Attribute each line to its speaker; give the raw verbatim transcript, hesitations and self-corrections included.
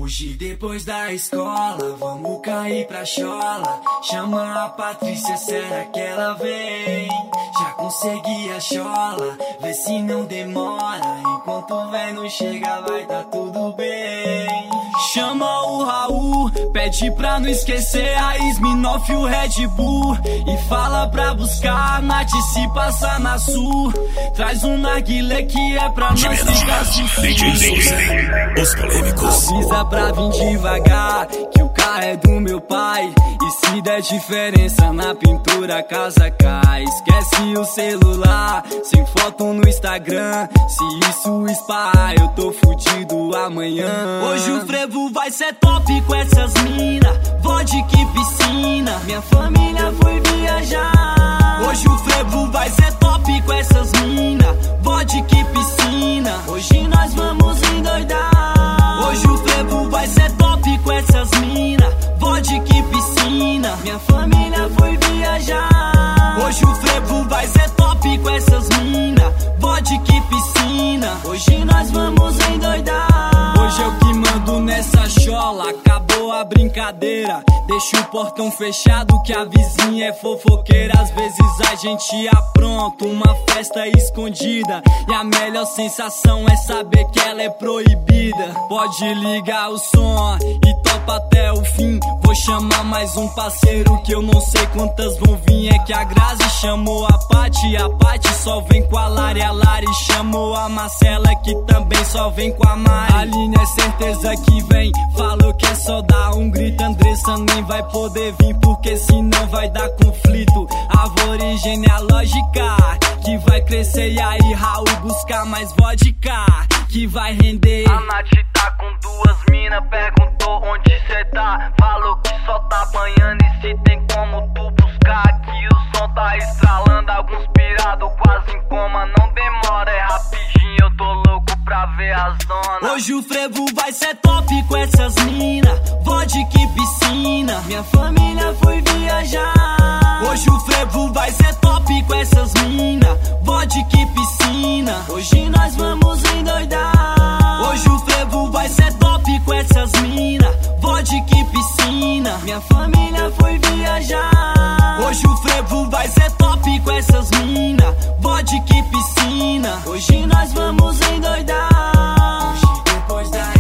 Speaker 1: Hoje depois da escola, vamos cair pra chola. Chama a Patrícia, será que ela vem? Já consegui a chola, vê se não demora. Enquanto o véi não chega, vai dar tudo bem. Chama o Raul, pede pra não esquecer a Smirnoff e o Red Bull. E fala pra buscar a Nath se passar na Sul. Traz um narguilé que é pra nós ficar sem fim.
Speaker 2: Os polêmicos.
Speaker 1: Avisa pra vir devagar, que o carro é do meu pai. E se der diferença na pintura, a casa cai. Esquece o celular, sem foto no Instagram. Se isso espar, eu tô fudido amanhã. Hoje o frevo vai ser top com essas mina, vodka e piscina. Minha família foi viajar. Hoje o frevo vai ser top com essas mina, vodka e piscina. Hoje nós vamos endoidar. Hoje o frevo vai ser top com essas mina, vodka e piscina. Minha família foi viajar. Hoje o frevo vai ser top com essas mina, vodka e piscina. Hoje nós vamos endoidar. Hoje eu que mando nessa chola, acabou a brincadeira. Deixa o portão fechado que a vizinha é fofoqueira. Às vezes a gente apronta uma festa escondida, e a melhor sensação é saber que ela é proibida. Pode ligar o som e topa até o fim. Vou chamar mais um parceiro que eu não sei quantas vão vir. É que a Grazi chamou a Paty, a Paty só vem com a Lari. A Lari chamou a Marcela que também só vem com a Mari. A Aline é certeza que vem, falou que é só dar um grito. Andressa nem vai poder vir porque senão vai dar conflito. Árvore genealógica que vai crescer, e aí Raul buscar mais vodka que vai render.
Speaker 3: A Nath tá com duas mina, perguntou onde cê tá. Falou que só tá banhando e se tem como tu buscar. Aqui o som tá estralando, alguns pirado quase em coma. Não demora, é rapidinho, eu tô louco pra ver a zona.
Speaker 1: Hoje o frevo vai ser top com essas mina, vodka e piscina. Minha família foi viajar. Hoje o frevo vai ser top com essas mina, vodka e piscina. Hoje nós vamos endoidar. Hoje o frevo vai ser top com essas mina, vodka e piscina. Minha família foi viajar. Hoje o frevo vai ser top com essas mina, vodka e piscina. Hoje nós vamos endoidar. Hoje depois da